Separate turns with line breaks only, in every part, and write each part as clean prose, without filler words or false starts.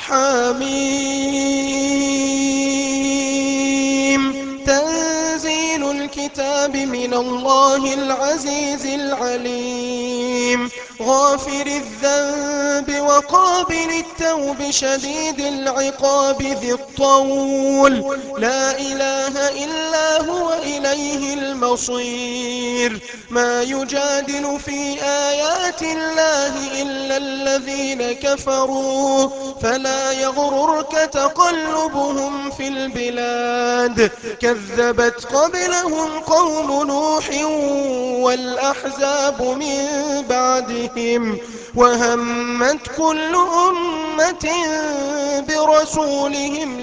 حميم تنزيل الكتاب من الله العزيز العليم غافر الذنب وقابل التوب شديد العقاب ذي الطول لا إله إلا هو إليه المصير ما يجادل في آيات الله إلا الذين كفروا فلا يغررك تقلبهم في البلاد كذبت قبلهم قوم نوح والأحزاب من بعدهم وهمت كل أمة برسولهم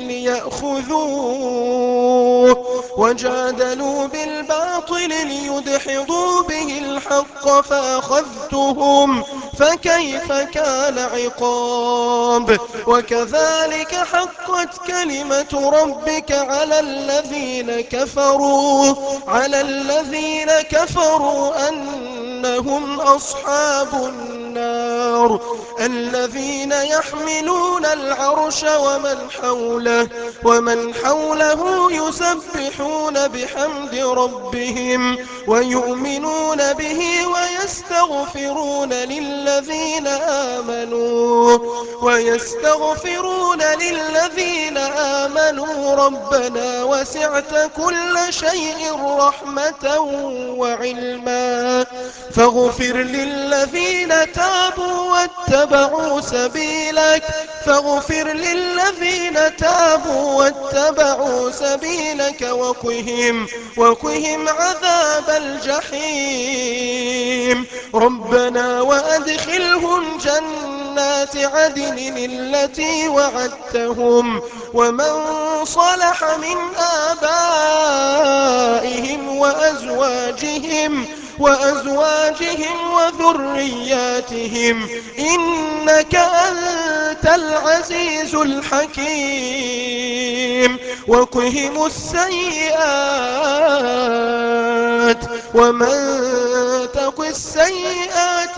ليأخذوه وجادلوا بالباطل ليدحضوا به الحق فأخذتهم فكيف كان عقاب وكذلك حقت كلمة ربك على الذين كفروا أنهم أصحاب النار الذين يحملون العرش ومن حوله يسبحون بحمد ربهم ويؤمنون به ويستغفرون للذين آمنوا ربنا وسعت كل شيء رحمة وعلما فاغفر للذين تابوا واتبعوا سبيلك وقهم عذاب الجحيم ربنا وأدخلهم جنات عدن التي وعدتهم ومن صلح من آبائهم وأزواجهم وذرياتهم إنك أنت العزيز الحكيم وقهم السيئات ومن تق السيئات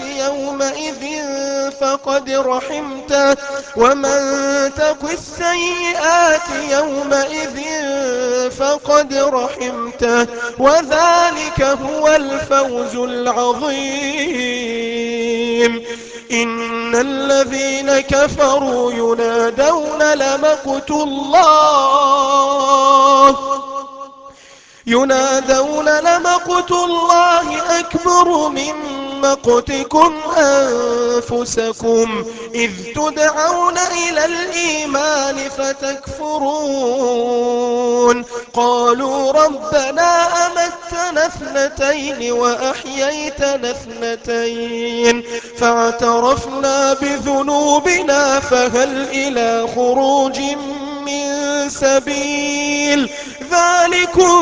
يومئذ فقد رحمته وذلك هو الفوز العظيم إن الذين كفروا ينادون لمقت الله أكبر من مقتكم أنفسكم إذ تدعون إلى الإيمان فتكفرون قالوا ربنا أمتنا اثنتين وأحييتنا اثنتين فاعترفنا بذنوبنا فهل إلى خروج من سبيل ذلكم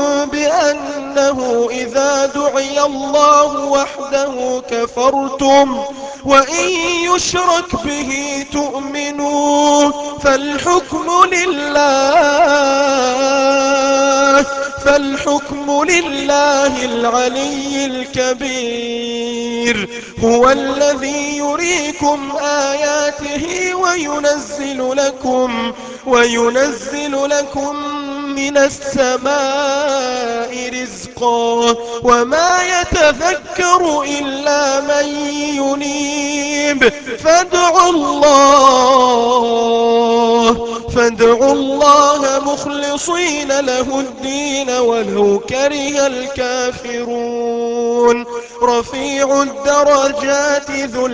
بأنه إذا دعي الله وحده كفرتم وإن يشرك به تؤمنوا فالحكم لله العلي الكبير هو الذي يريكم آياته وينزل لكم من السماء رزقا وما يتذكر إلا من ينيب فادعوا الله مخلصين له الدين ولو كره الكافرون رفيع الدرجات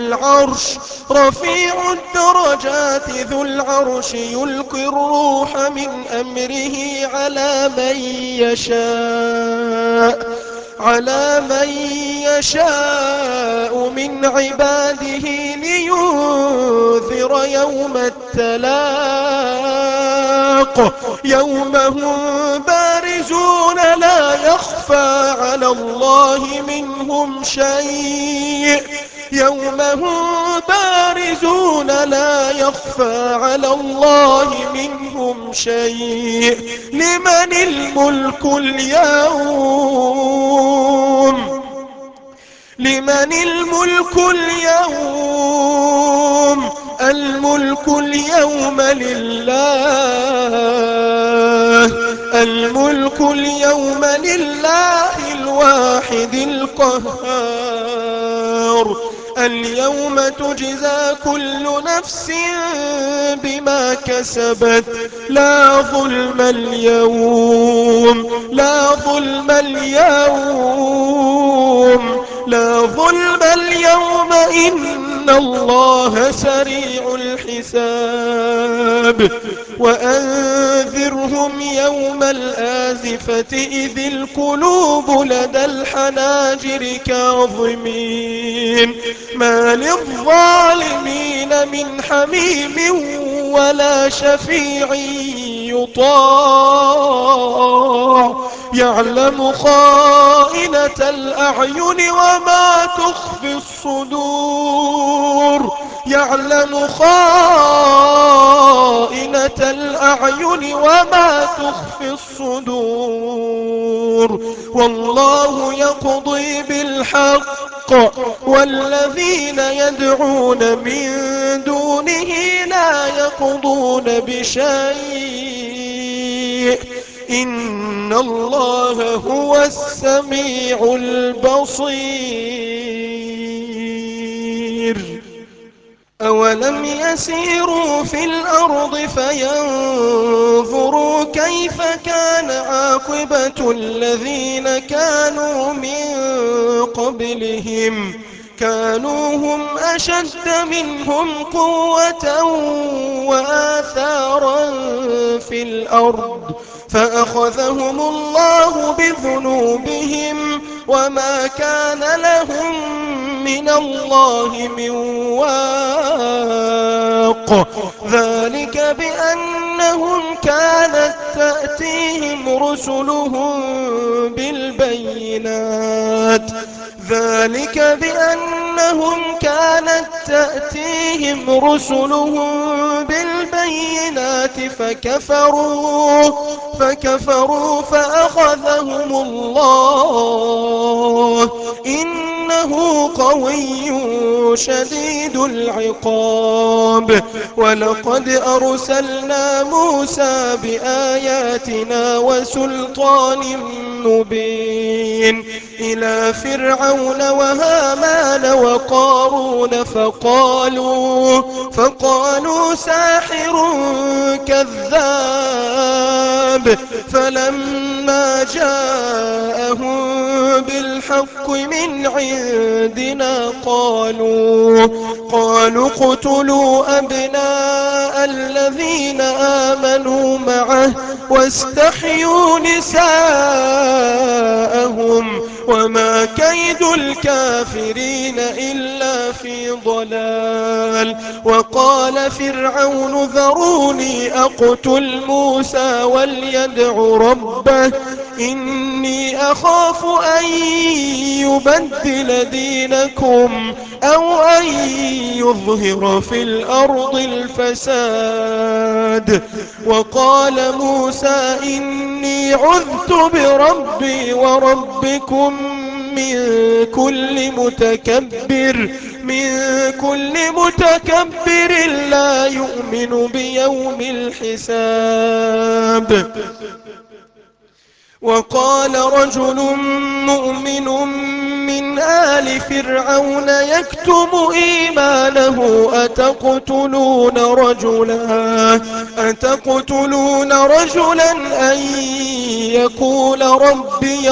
ذو العرش يلقي الروح من أمره على من يشاء من عباده لينذر يوم التلاق يوم هم بارزون لا يخفى على الله منهم شيء لمن الملك اليوم الملك اليوم لله، الملك اليوم لله الواحد القهار. اليوم تجزى كل نفس بما كسبت، لا ظلم اليوم، لا ظلم اليوم، لا ظلم اليوم، إن الله سريع الحساب. وأنذرهم يوم الآزفة إذ القلوب لدى الحناجر كاظمين، ما للظالمين من حميم ولا شفيع يطاع، يعلم خائنة الأعين وما تخفي الصدور، يعلم خائنة الأعين وما تخفي الصدور. والله يقضي بالحق، والذين يدعون من دونه لا يقضون بشيء، إن الله هو السميع البصير. أولم يسيروا في الأرض فينظروا كيف كان عاقبة الذين كانوا من قبلهم، كانوا هم أشد منهم قوة وآثارا في الأرض، فأخذهم الله بذنوبهم وما كان لهم من الله من واق. ذلك بأنهم كانت تأتيهم رسلهم بالبينات، ذلك بأنهم كانت تأتيهم رسلهم بالبينات فكفروا فأخذهم الله، إنه قوي شديد العقاب. ولقد أرسلنا موسى بآياتنا وسلطان مبين إلى فرعون وهامان وقارون فقالوا ساحر كذاب، فلما جاءهم بالحق من عندنا قالوا اقتلوا أبناء الذين آمنوا معه واستحيوا نساءهم، وما كيد الكافرين إلا في ضلال. وقال فرعون ذروني أقتل موسى وليدع ربه إني أخاف أن يبدل دينكم أو أن يظهر في الأرض الفساد. وقال موسى إني عذت بربي وربكم من كل متكبر لا يؤمن بيوم الحساب. وقال رجل مؤمن من آل فرعون يكتم إيمانه أتقتلون رجلا أن يقول ربي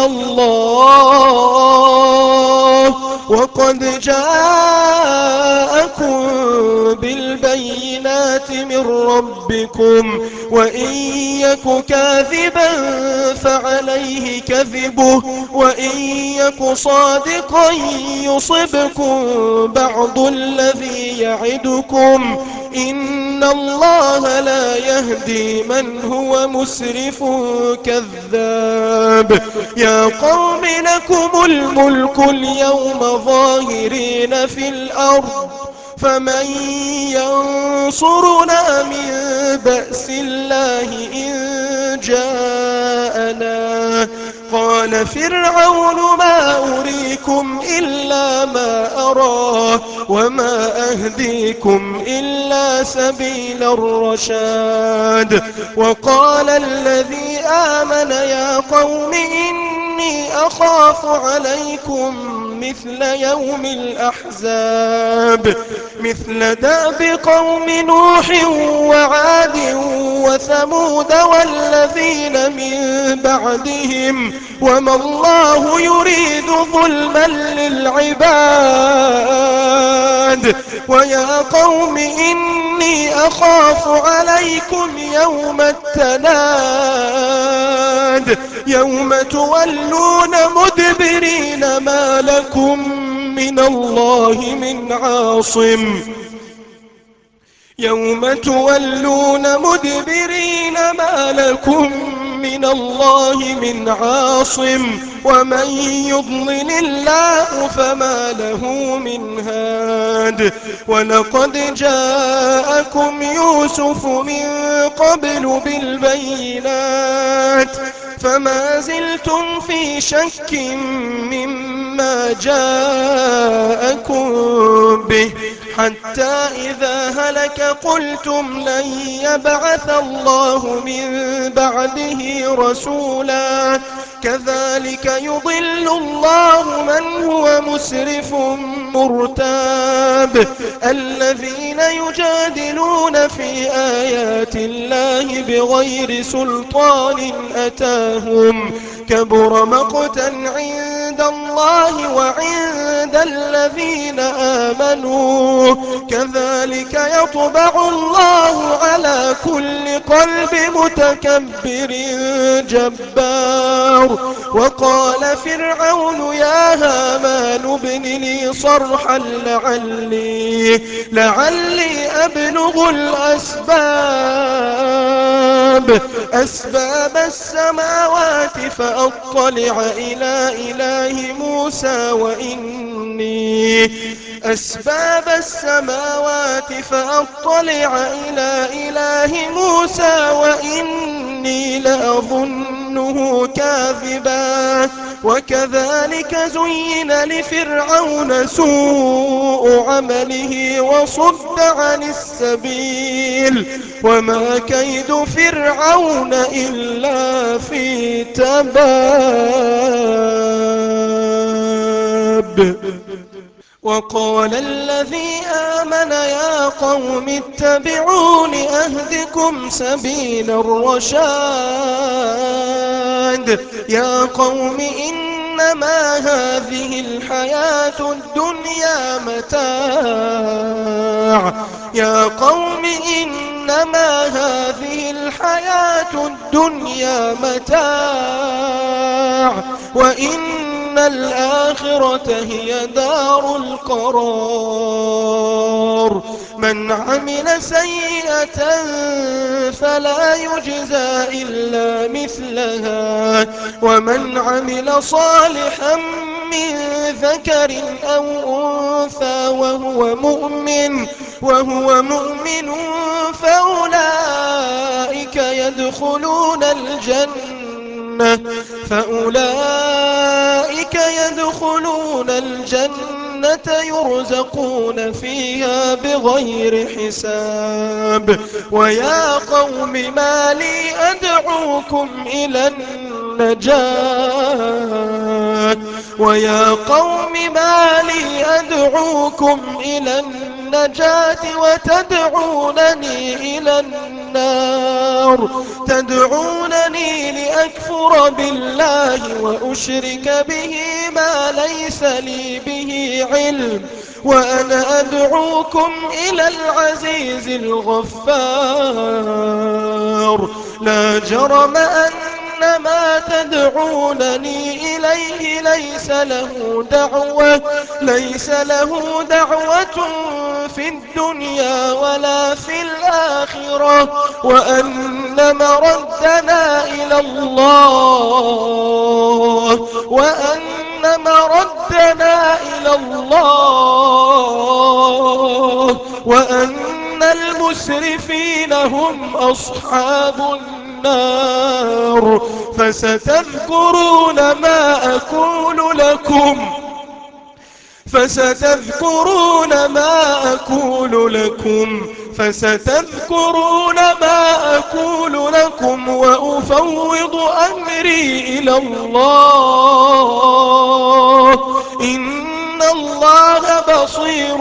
الله وقد جاءكم بالبينات من ربكم، وإن يك كاذبا فعليه كذبه وإن يك صادقا يصبكم بعض الذي يعدكم، إن الله لا يهدي من هو مسرف كذاب. يا قوم لكم الملك اليوم ظاهرين في الأرض، فمن ينصرنا من بأس الله إن جاءنا، قال فرعون ما أريكم إلا ما أرى وما أهديكم إلا سبيل الرشاد. وقال الذي آمن يا قوم إني أخاف عليكم مثل يوم الأحزاب مثل دأب قوم نوح وعاد وثمود والذين من بعدهم وما الله يريد ظلما للعباد. ويا قوم إني أخاف عليكم يوم التناد يوم تولون مدبرين ما لكم من الله من عاصم يوم تولون مدبرين ما لكم من الله من عاصم ومن يضلل الله فما له من هاد. ولقد جاءكم يوسف من قبل بالبينات فما زلتم في شك مما جاءكم به حتى إذا هلك قلتم لن يبعث الله من بعده رسولا كذلك يضل الله من هو مسرف مرتاب. الذين يجادلون في آيات الله بغير سلطان أتاهم كبر مقتا عند الله وعند الذين آمنوا كذلك يطبع الله على كل قلب متكبر جبار. وقال فرعون يا هامان ابن لي صرحا لعلي أبلغ أسباب السماوات فأطلع إلى إله موسى وإني لأظنه كاذبا. وكذلك زين لفرعون سوء عمله وصد عن السبيل وما كيد فرعون إلا في تباب. وقال الذي آمن يا قوم اتبعون أهدكم سبيل الرشاد. يا قوم إنما هذه الحياة الدنيا متاع وإن الآخرة هي دار القرار. من عمل سيئة فلا يجزى إلا مثلها ومن عمل صالحا من ذكر أو أنثى وهو مؤمن فأولئك يدخلون الجنة يرزقون فيها بغير حساب. ويا قوم ما لي أدعوكم إلى النجاة وتدعونني إلى النار. تدعونني لأكفر بالله وأشرك به ما ليس لي به علم وأنا أدعوكم إلى العزيز الغفار. لا جرم أن ما تدعونني إليه ليس له دعوة في الدنيا ولا في الآخرة وأن مردنا إلى الله وأن المسرفين هم أصحاب النار. النار فستذكرون ما أقول لكم وأفوض أمري إلى الله إن الله بصير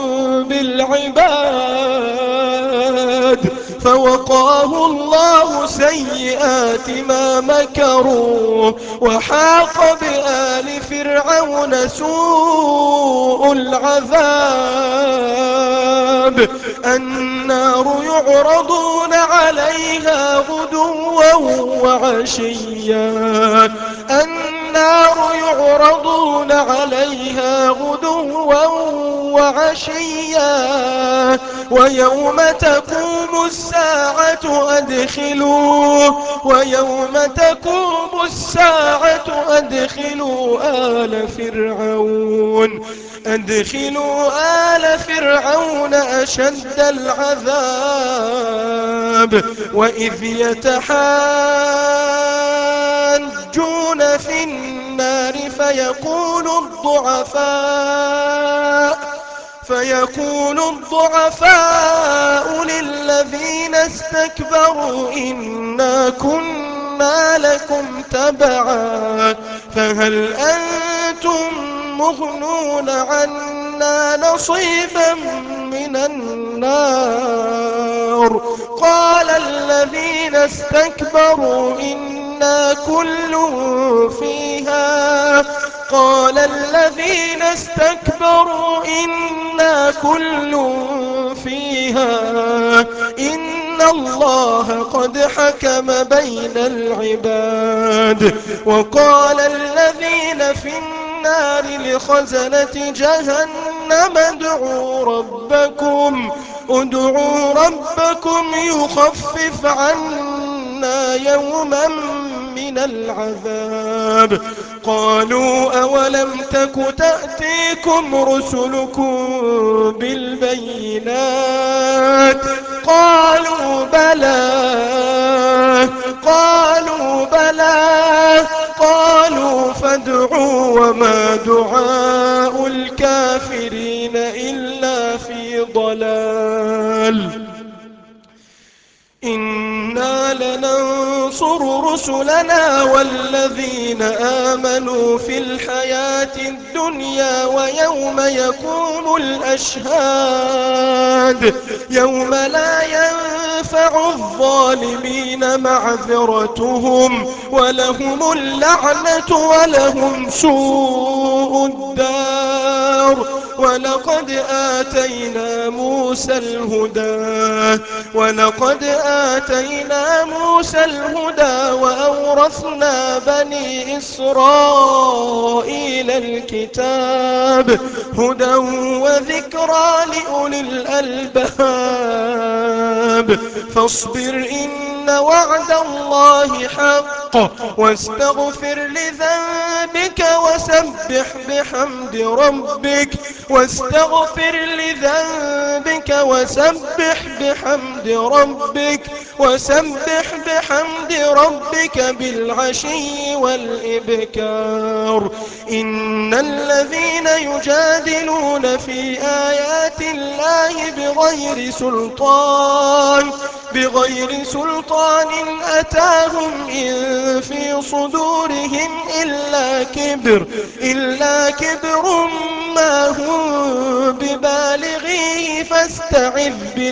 بالعباد. فوقاه الله سيئات ما مكروا وحاق بآل فرعون سوء العذاب. النار يعرضون عليها غدوا وعشيا النار يعرضون عليها غدوا وعشيا ويوم تقوم الساعة أدخلوا آل فرعون أشد العذاب. وإذ يتحاجون في النار فيقول الضعفاء للذين استكبروا إنا كنا لكم تبعا فهل أنتم مغنون عنا نصيبا من النار. قال الذين استكبروا إنا كل فيها إن الله قد حكم بين العباد. وقال الذين في النار لخزنة جهنم ادعوا ربكم يخفف عنا يوما من العذاب. قالوا أولم تك تأتيكم رسلكم بالبينات قالوا بلى قالوا فادعوا وما دعاء الكافرين إلا في ضلال. إنا لننصر رسلنا والذين آمنوا في الحياة الدنيا ويوم يقوم الأشهاد يوم لا ينفع الظالمين معذرتهم ولهم اللعنة ولهم سوء الدار. ولقد آتينا موسى الهدى وأورثنا بني إسرائيل الكتاب هدى وذكرى لأولي الألباب. فاصبر إن وعد الله حق واستغفر لذنبك وسبح بحمد ربك بالعشي والإبكار. إن الذين يجادلون في آيات الله بغير سلطان أتاهم إن في صدورهم إلا كبر ما هم ببالغيه فاستعذ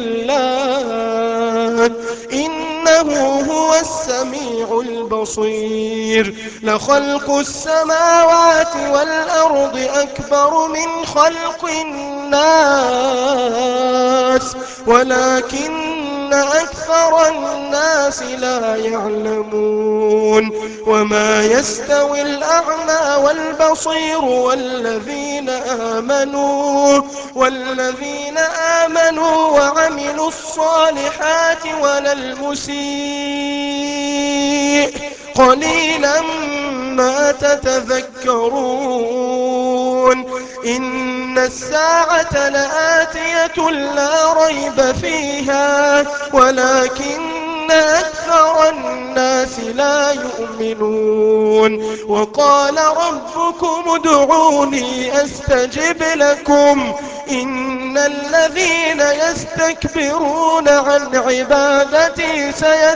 بالله إنه هو السميع البصير. لخلق السماوات والأرض أكبر من خلق الناس ولكن أكثر الناس لا يعلمون. وما يستوي الأعمى والبصير والذين آمنوا وعملوا الصالحات ولا المسيء قليلا ما تتذكرون. إن الساعة لآتية لا ريب فيها ولكن أكثر الناس الناس لا يؤمنون. وقال ربكم ادعوني أستجب لكم إن الذين يستكبرون عن عبادتي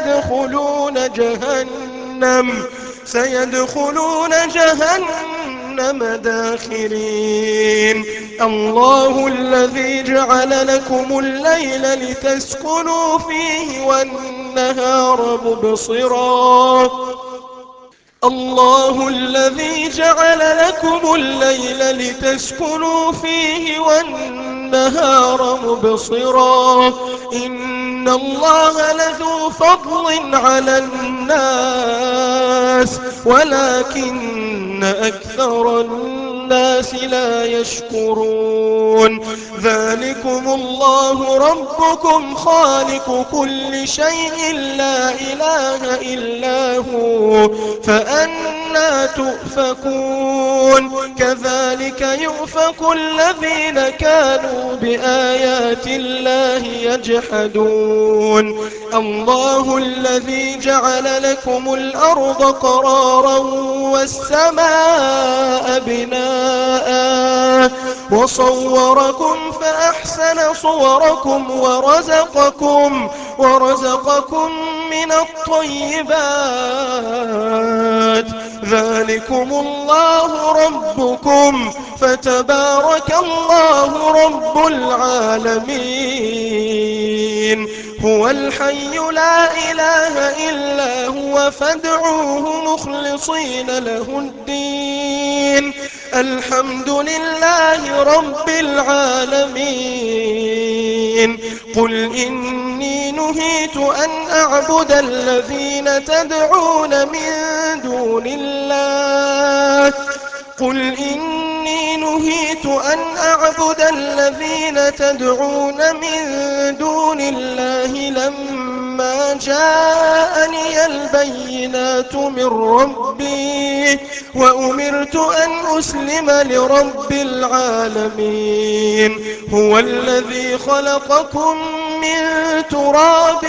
سيدخلون جهنم داخرين. الله الذي جعل لكم الليل لتسكنوا فيه والنهار مبصرا الله الذي جعل لكم الليل لتسكنوا فيه والنهار مبصرا إن الله لذو فضل على الناس ولكن أكثر الناس لا يشكرون. ذلكم الله ربكم خالق كل شيء لا إله إلا هو فأنى تؤفكون. كذلك يؤفك الذين كانوا بآيات الله يجحدون. الله الذي جعل لكم الأرض قرارا والسماء بناء وصوركم فأحسن صوركم ورزقكم من الطيبات. ذلكم الله ربكم فتبارك الله رب العالمين. هو الحي لا إله إلا هو فادعوه مخلصين له الدين الحمد لله رب العالمين. قل إني نهيت أن أعبد الذين تدعون من دون الله لما جاءني البينات من ربي وأمرت أن أسلم لرب العالمين. هو الذي خلقكم من تراب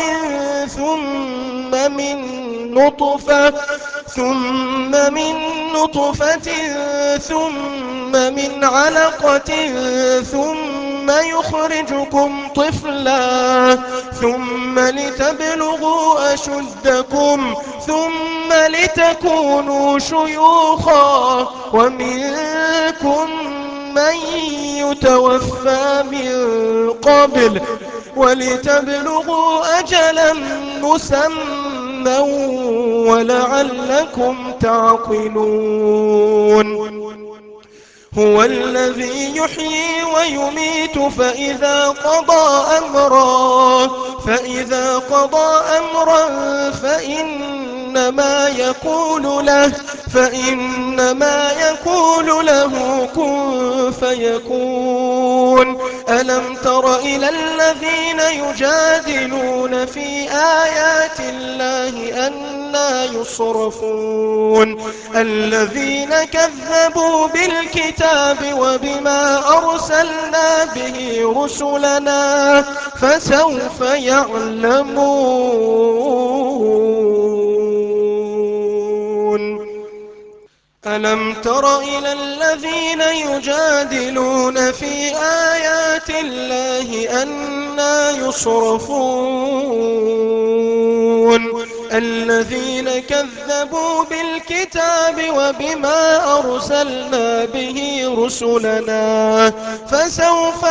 ثم من نطفة ثم من علقة ثم يخرجكم طفلا ثم لتبلغوا أشدكم ثم لتكونوا شيوخا ومنكم من يتوفى من قبل ولتبلغوا أجلا مسمى ولعلكم تعقلون. هو الذي يحيي ويميت فإذا قضى أمرا فإنما يقول له كن فيكون. ألم تر إلى الذين يجادلون في آيات الله أنى يصرفون الذين كذبوا بالكتاب وبما أرسلنا به رسلنا فسوف يعلمون. ألم تر إلى الذين يجادلون في آيات الله أنى يصرفون الذين كذبوا بالكتاب وبما أرسلنا به رسلنا فسوف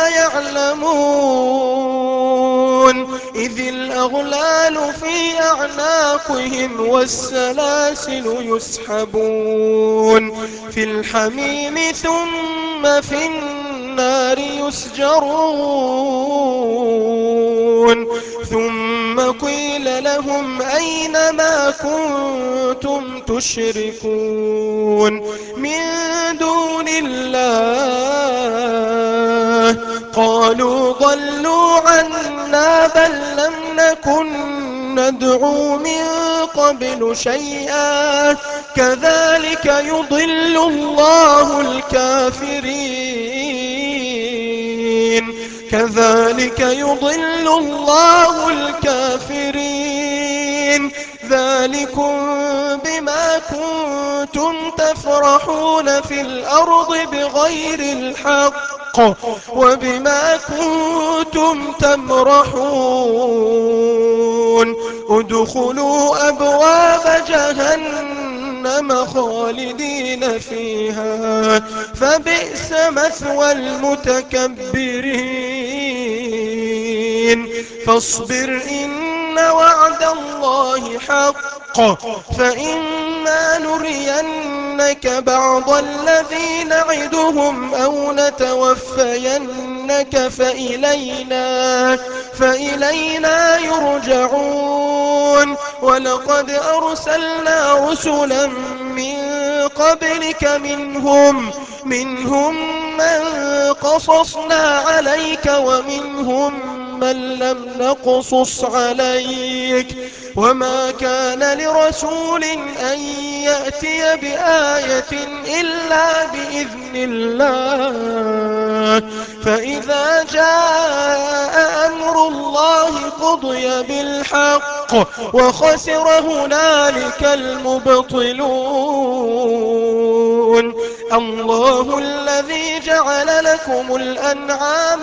يعلمون. إذ الأغلال في أعناقهم والسلاسل يسحبون في الحميم ثم في النار يسجرون. ثم قيل لهم أين ما كنتم تشركون من دون الله قالوا ضلوا عنا بل لم نكن ندعو من قبل شيئا كذلك يضل الله الكافرين. ذلكم بما كنتم تفرحون في الأرض بغير الحق وبما كنتم تمرحون ادخلوا أبواب جهنم خالدين فيها فبئس مثوى المتكبرين فاصبر إن وعد الله حق فإما نرينك بعض الذي نعدهم أو نتوفينك فإلينا يرجعون ولقد أرسلنا رسلا من قبلك منهم من قصصنا عليك ومنهم من لم نقصص عليك وما كان لرسول أن يأتي بآية إلا بإذن الله فإذا جاء أمر الله قضي بالحق وخسر هنالك المبطلون الله الذي جعل لكم الأنعام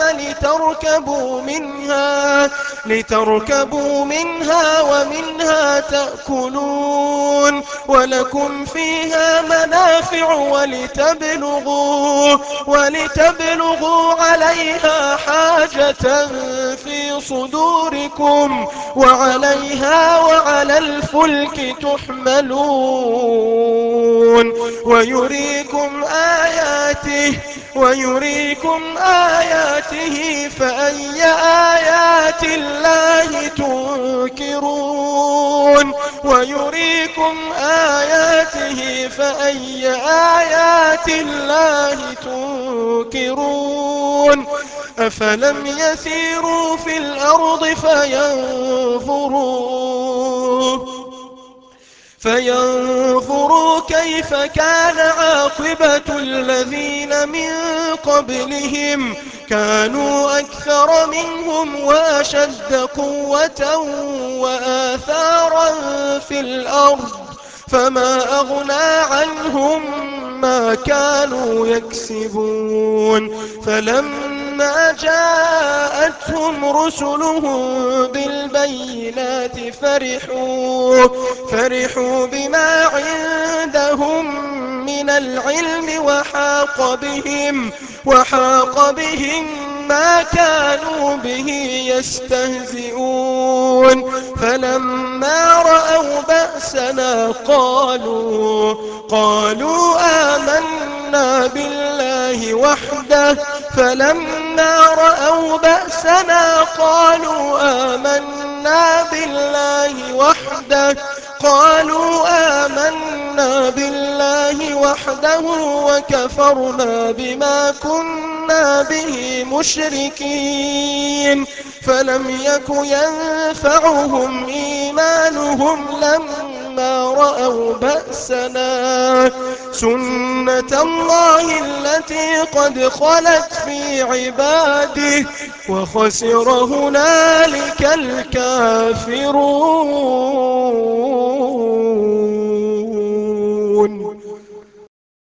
لتركبوا منها ومنها تأكلون ولكم فيها منافع ولتبلغوا عليها حاجة في صدوركم وعليها وعلى الفلك تحملون ويريكم آياته فأي آيات الله تنكرون أفلم يسيروا في الأرض فينظروا كيف كان عاقبة الذين من قبلهم كانوا أكثر منهم وأشد قوة وآثارا في الأرض فما أغنى عنهم ما كانوا يكسبون فلما جاءتهم رسلهم بالبينات فرحوا بما عندهم من العلم وحاق بهم ما كانوا به يستهزئون فلما رأوا بأسنا قالوا آمنا بالله وحده وكفرنا بما كنا به مشركين فلم يك ينفعهم إيمانهم لما رأوا بأسنا سنة الله التي قد خلت في عباده وخسر هنالك الكافرون